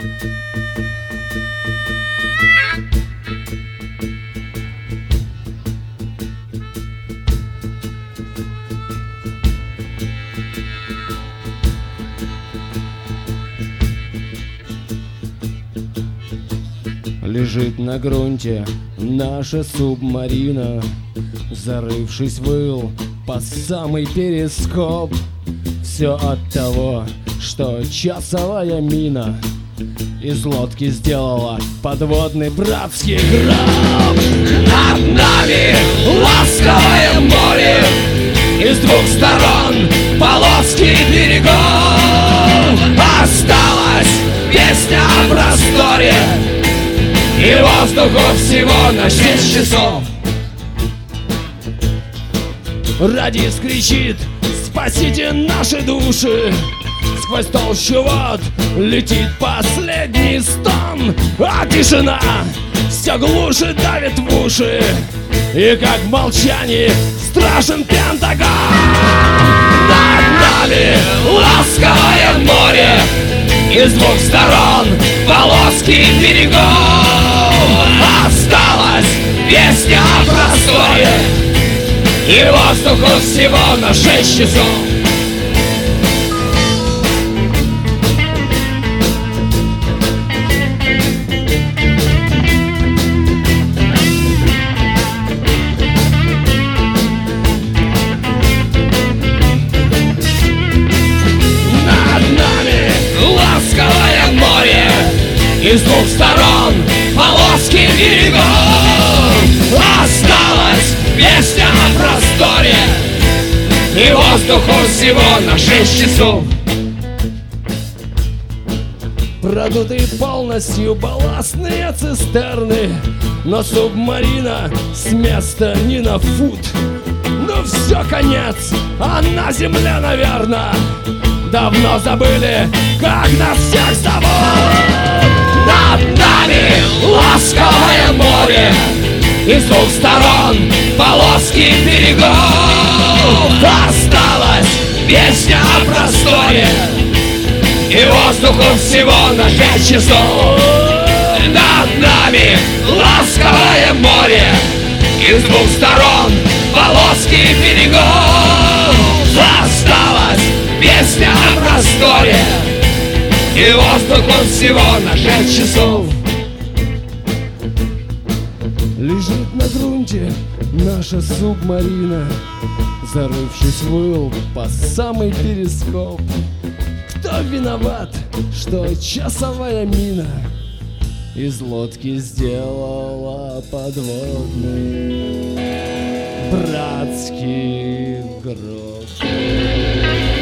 Лежит на грунте наша субмарина, зарывшись в ил по самый перископ. Все от того, что часовая мина из лодки сделала подводный братский гроб. Над нами ласковое море, из двух сторон полоски берегов. Осталась песня о просторе и воздуху всего на 6 часов. Радис кричит: спасите наши души! Сквозь толщу вод летит последний стон, а тишина все глуше давит в уши, и как в молчании страшен Пентагон. Над нами ласковое море, из двух сторон полоски берегов. Осталась песня о просторе и воздуху всего на 6 часов. Из двух сторон полоски берегов. Осталась песня о просторе и воздуху всего на 6 часов. Продуты полностью балластные цистерны, но субмарина с места не на фут. Ну все, конец, а на земле, наверное, давно забыли, как нас всех зовут. Над нами ласковое море, из двух сторон полоски берегов. Осталась песня о просторе и воздуху всего на 5 часов. Над нами ласковое море, из двух сторон полоски берегов. Осталась песня о просторе и воздуху всего на 5 часов. Лежит на грунте наша субмарина, зарывшись в ил по самый перископ. Кто виноват, что часовая мина из лодки сделала подводный братский гроб?